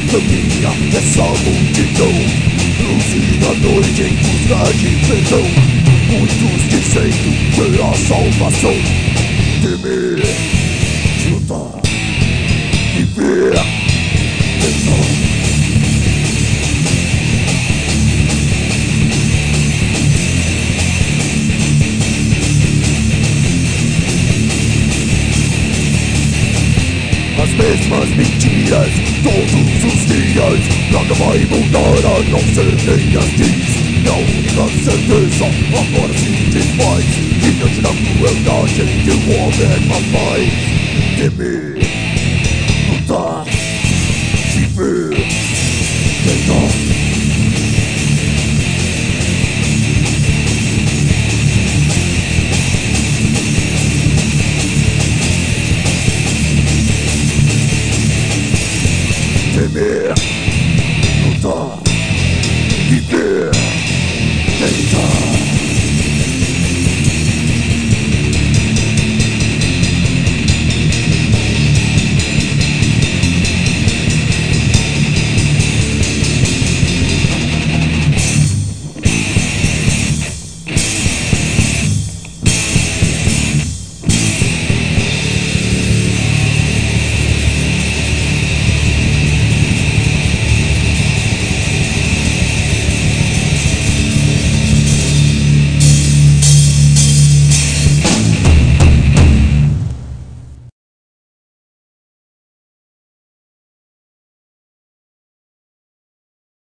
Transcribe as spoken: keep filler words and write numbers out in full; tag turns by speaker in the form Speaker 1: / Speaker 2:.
Speaker 1: caminha essa multidão, luz da noite em busca de perdão. Muitos dizendo que a salvação temer, lutar, viver, tentar. As mesmas mentiras, todos os dias. Nada vai mudar a não ser quem as diz. E a única certeza agora se desfaz diante da crueldade que o homem faz. Temer, lutar, viver, tentar. Temer, lutar, viver, tentar.